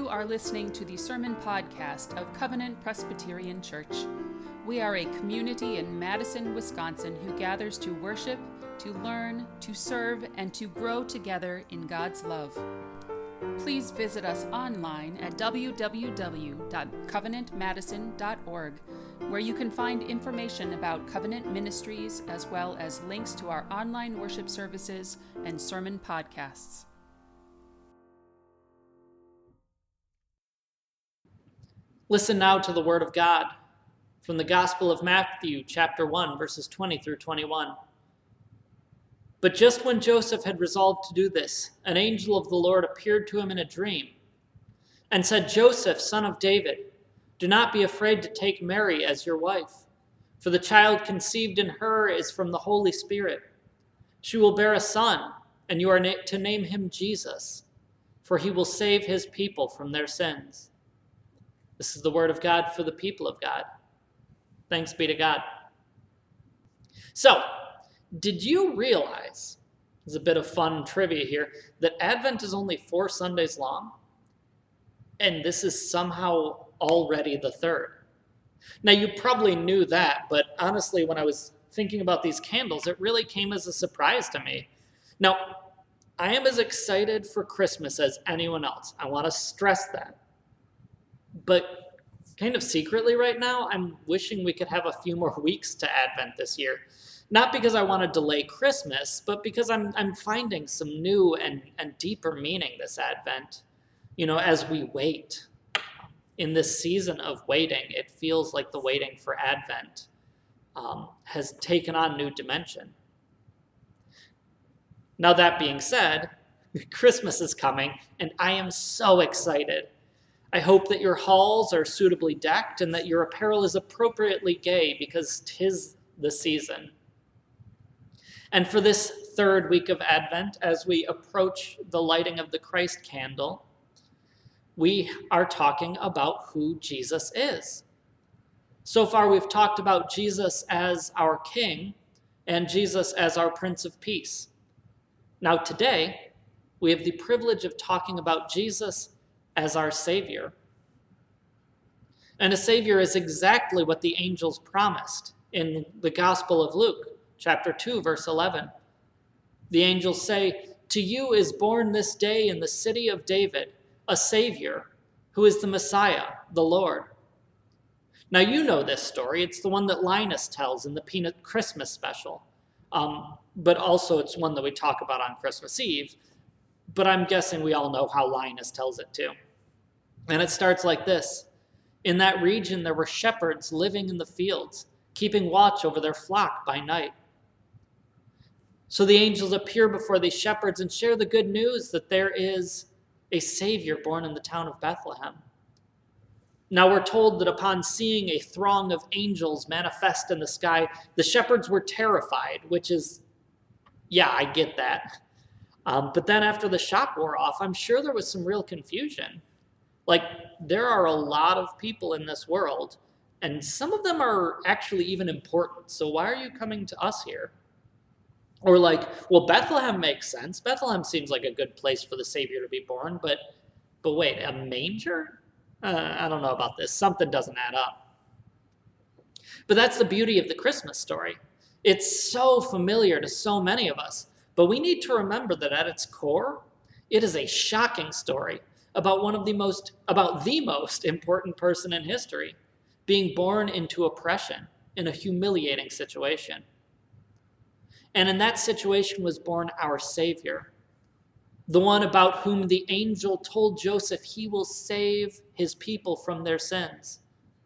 are listening to the sermon podcast of Covenant Presbyterian Church. We are a community in Madison, Wisconsin who gathers to worship, to learn, to serve, and to grow together in God's love. Please visit us online at www.covenantmadison.org, where you can find information about Covenant Ministries as well as links to our online worship services and sermon podcasts. Listen now to the Word of God from the Gospel of Matthew, chapter 1, verses 20 through 21. But just when Joseph had resolved to do this, an angel of the Lord appeared to him in a dream and said, "Joseph, son of David, do not be afraid to take Mary as your wife, for the child conceived in her is from the Holy Spirit. She will bear a son, and you are to name him Jesus, for he will save his people from their sins." This is the word of God for the people of God. Thanks be to God. So, did you realize, there's a bit of fun trivia here, that Advent is only 4 Sundays long? And this is somehow already the third. Now, you probably knew that, but honestly, when I was thinking about these candles, it really came as a surprise to me. Now, I am as excited for Christmas as anyone else. I want to stress that. But kind of secretly right now, I'm wishing we could have a few more weeks to Advent this year. Not because I want to delay Christmas, but because I'm finding some new and deeper meaning this Advent. You know, as we wait. In this season of waiting, it feels like the waiting for Advent has taken on new dimension. Now that being said, Christmas is coming, and I am so excited. I hope that your halls are suitably decked and that your apparel is appropriately gay because 'tis the season. And for this third week of Advent, as we approach the lighting of the Christ candle, we are talking about who Jesus is. So far, we've talked about Jesus as our King and Jesus as our Prince of Peace. Now today, we have the privilege of talking about Jesus as our Savior. And a Savior is exactly what the angels promised in the Gospel of Luke, chapter 2, verse 11. The angels say, "To you is born this day in the city of David a Savior, who is the Messiah, the Lord." Now you know this story. It's the one that Linus tells in the Peanut Christmas special. But also it's one that we talk about on Christmas Eve. But I'm guessing we all know how Linus tells it too. And it starts like this. In that region there were shepherds living in the fields, keeping watch over their flock by night. So the angels appear before these shepherds and share the good news that there is a Savior born in the town of Bethlehem. Now we're told that upon seeing a throng of angels manifest in the sky, the shepherds were terrified, which is, yeah, I get that. But then after the shock wore off, I'm sure there was some real confusion. Like, there are a lot of people in this world, and some of them are actually even important. So why are you coming to us here? Or like, well, Bethlehem makes sense. Bethlehem seems like a good place for the Savior to be born, but wait, a manger? I don't know about this. Something doesn't add up. But that's the beauty of the Christmas story. It's so familiar to so many of us. But we need to remember that at its core, it is a shocking story about the most important person in history being born into oppression in a humiliating situation. And in that situation was born our Savior, the one about whom the angel told Joseph he will save his people from their sins.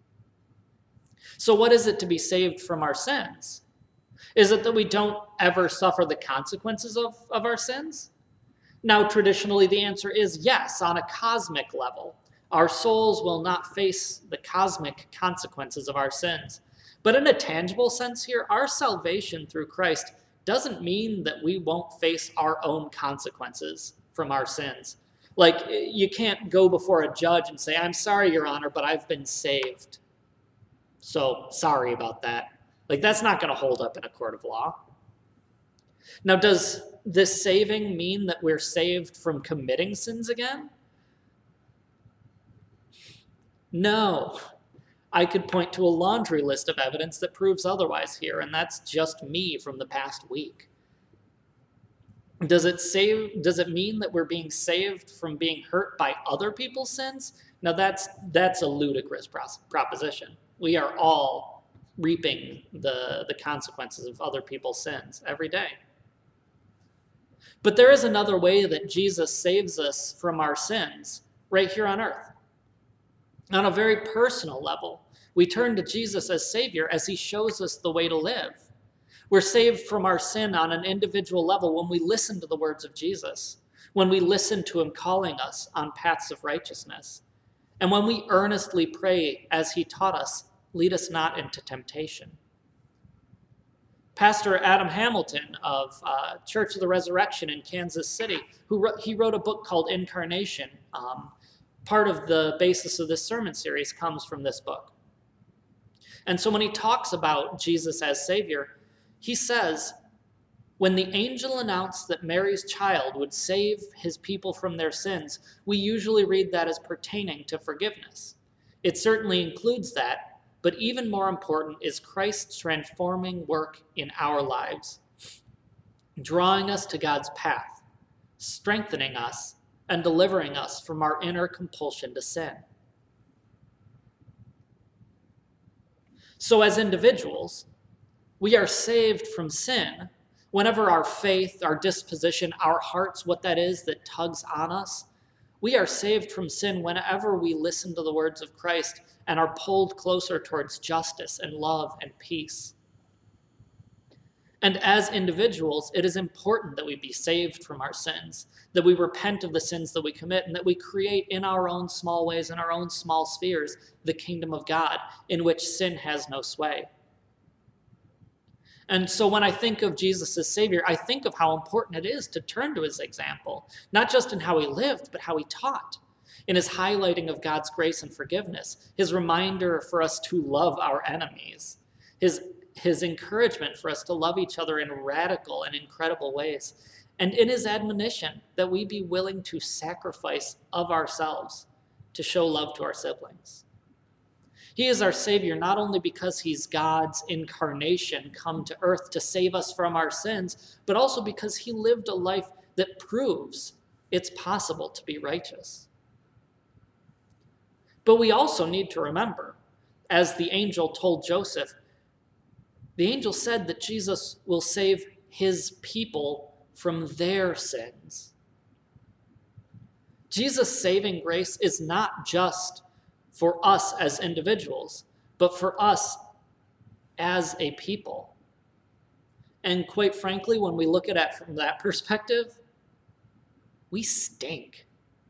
So what is it to be saved from our sins? Is it that we don't ever suffer the consequences of our sins? Now, traditionally, the answer is yes, on a cosmic level. Our souls will not face the cosmic consequences of our sins. But in a tangible sense here, our salvation through Christ doesn't mean that we won't face our own consequences from our sins. Like, you can't go before a judge and say, "I'm sorry, Your Honor, but I've been saved. So, sorry about that." Like, that's not going to hold up in a court of law. Now, does this saving mean that we're saved from committing sins again? No. I could point to a laundry list of evidence that proves otherwise here, and that's just me from the past week. Does it mean that we're being saved from being hurt by other people's sins? Now that's a ludicrous proposition. We are all reaping the consequences of other people's sins every day. But there is another way that Jesus saves us from our sins right here on earth. On a very personal level, we turn to Jesus as Savior as he shows us the way to live. We're saved from our sin on an individual level when we listen to the words of Jesus, when we listen to him calling us on paths of righteousness, and when we earnestly pray as he taught us, lead us not into temptation. Pastor Adam Hamilton of Church of the Resurrection in Kansas City, he wrote a book called Incarnation. Part of the basis of this sermon series comes from this book. And so when he talks about Jesus as Savior, he says, when the angel announced that Mary's child would save his people from their sins, we usually read that as pertaining to forgiveness. It certainly includes that, but even more important is Christ's transforming work in our lives, drawing us to God's path, strengthening us, and delivering us from our inner compulsion to sin. So as individuals, we are saved from sin whenever our faith, our disposition, our hearts, what that is that tugs on us, we are saved from sin whenever we listen to the words of Christ and are pulled closer towards justice and love and peace. And as individuals, it is important that we be saved from our sins, that we repent of the sins that we commit, and that we create in our own small ways, in our own small spheres, the kingdom of God, in which sin has no sway. And so when I think of Jesus as Savior, I think of how important it is to turn to his example, not just in how he lived, but how he taught, in his highlighting of God's grace and forgiveness, his reminder for us to love our enemies, his encouragement for us to love each other in radical and incredible ways, and in his admonition that we be willing to sacrifice of ourselves to show love to our siblings. He is our Savior not only because he's God's incarnation come to earth to save us from our sins, but also because he lived a life that proves it's possible to be righteous. But we also need to remember, as the angel told Joseph, the angel said that Jesus will save his people from their sins. Jesus' saving grace is not just for us as individuals, but for us as a people. And quite frankly, when we look at it from that perspective, we stink.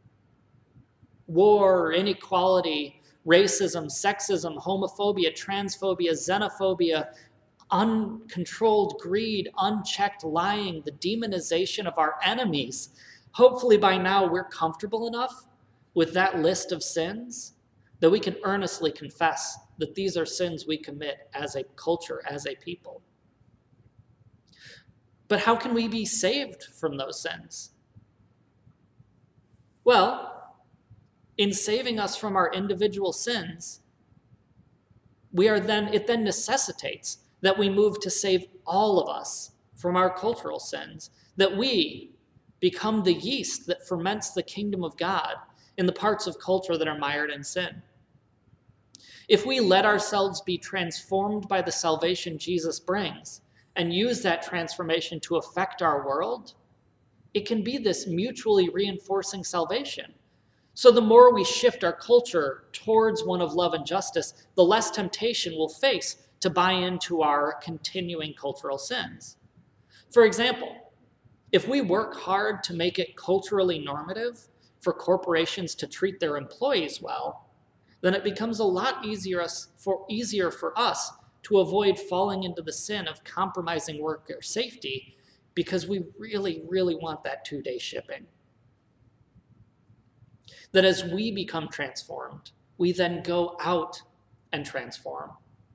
War, inequality, racism, sexism, homophobia, transphobia, xenophobia, uncontrolled greed, unchecked lying, the demonization of our enemies. Hopefully by now we're comfortable enough with that list of sins that we can earnestly confess that these are sins we commit as a culture, as a people. But how can we be saved from those sins? Well, in saving us from our individual sins, it then necessitates that we move to save all of us from our cultural sins, that we become the yeast that ferments the kingdom of God in the parts of culture that are mired in sin. If we let ourselves be transformed by the salvation Jesus brings and use that transformation to affect our world, it can be this mutually reinforcing salvation. So the more we shift our culture towards one of love and justice, the less temptation we'll face to buy into our continuing cultural sins. For example, if we work hard to make it culturally normative for corporations to treat their employees well, then it becomes a lot easier for us to avoid falling into the sin of compromising worker safety because we really, really want that 2-day shipping. That as we become transformed, we then go out and transform.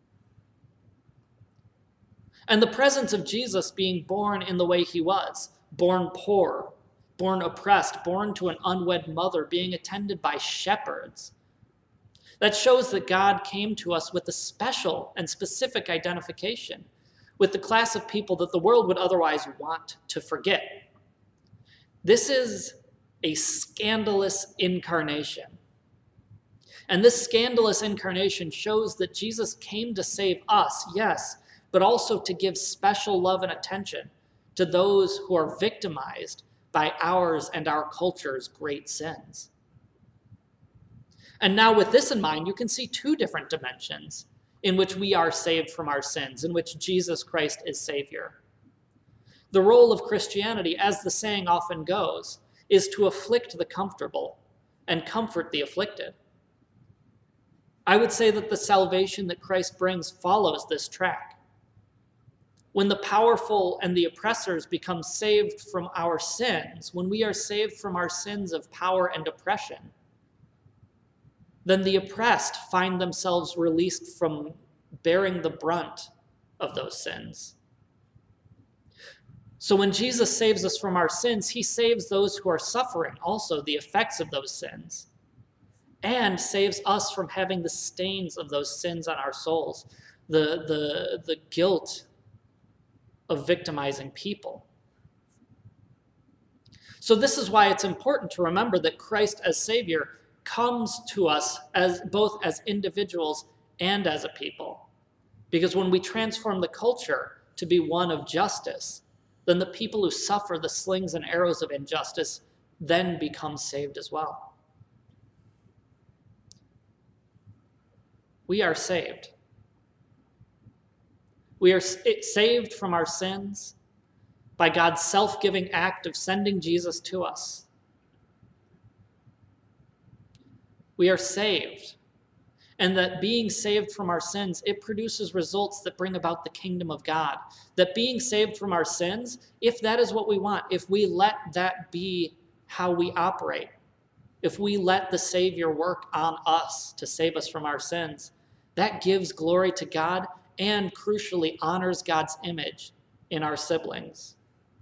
And the presence of Jesus being born in the way he was, born poor, born oppressed, born to an unwed mother, being attended by shepherds, That shows that God came to us with a special and specific identification with the class of people that the world would otherwise want to forget. This is a scandalous incarnation. And this scandalous incarnation shows that Jesus came to save us, yes, but also to give special love and attention to those who are victimized by ours and our culture's great sins. And now with this in mind, you can see two different dimensions in which we are saved from our sins, in which Jesus Christ is Savior. The role of Christianity, as the saying often goes, is to afflict the comfortable and comfort the afflicted. I would say that the salvation that Christ brings follows this track. When the powerful and the oppressors become saved from our sins, when we are saved from our sins of power and oppression, then the oppressed find themselves released from bearing the brunt of those sins. So when Jesus saves us from our sins, he saves those who are suffering also the effects of those sins, and saves us from having the stains of those sins on our souls, the guilt of victimizing people. So this is why it's important to remember that Christ as Savior comes to us as both as individuals and as a people. Because when we transform the culture to be one of justice, then the people who suffer the slings and arrows of injustice then become saved as well. We are saved. We are saved from our sins by God's self-giving act of sending Jesus to us. We are saved, and that being saved from our sins, it produces results that bring about the kingdom of God. That being saved from our sins, if that is what we want, if we let that be how we operate, if we let the Savior work on us to save us from our sins, that gives glory to God and crucially honors God's image in our siblings.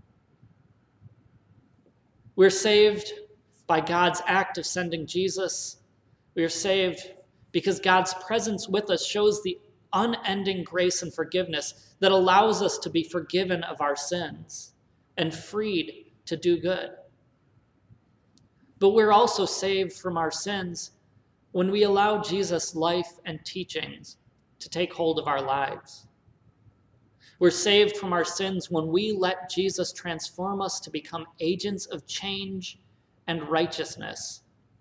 We're saved by God's act of sending Jesus. We are saved because God's presence with us shows the unending grace and forgiveness that allows us to be forgiven of our sins and freed to do good. But we're also saved from our sins when we allow Jesus' life and teachings to take hold of our lives. We're saved from our sins when we let Jesus transform us to become agents of change and righteousness.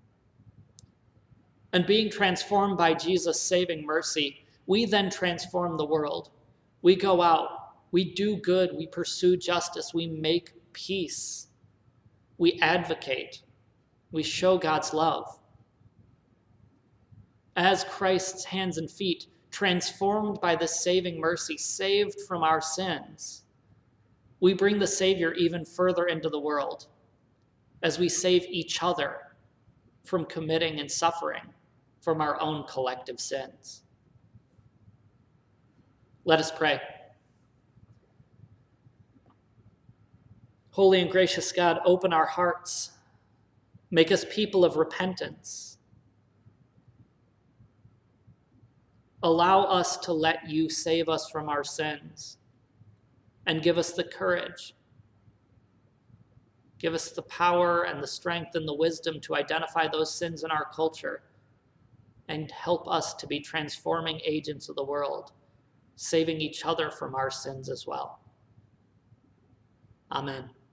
And being transformed by Jesus' saving mercy, we then transform the world. We go out, we do good, we pursue justice, we make peace, we advocate, we show God's love. As Christ's hands and feet, transformed by this saving mercy, saved from our sins, we bring the Savior even further into the world as we save each other from committing and suffering from our own collective sins. Let us pray. Holy and gracious God, open our hearts. Make us people of repentance. Allow us to let you save us from our sins and give us the courage. Give us the power and the strength and the wisdom to identify those sins in our culture and help us to be transforming agents of the world, saving each other from our sins as well. Amen.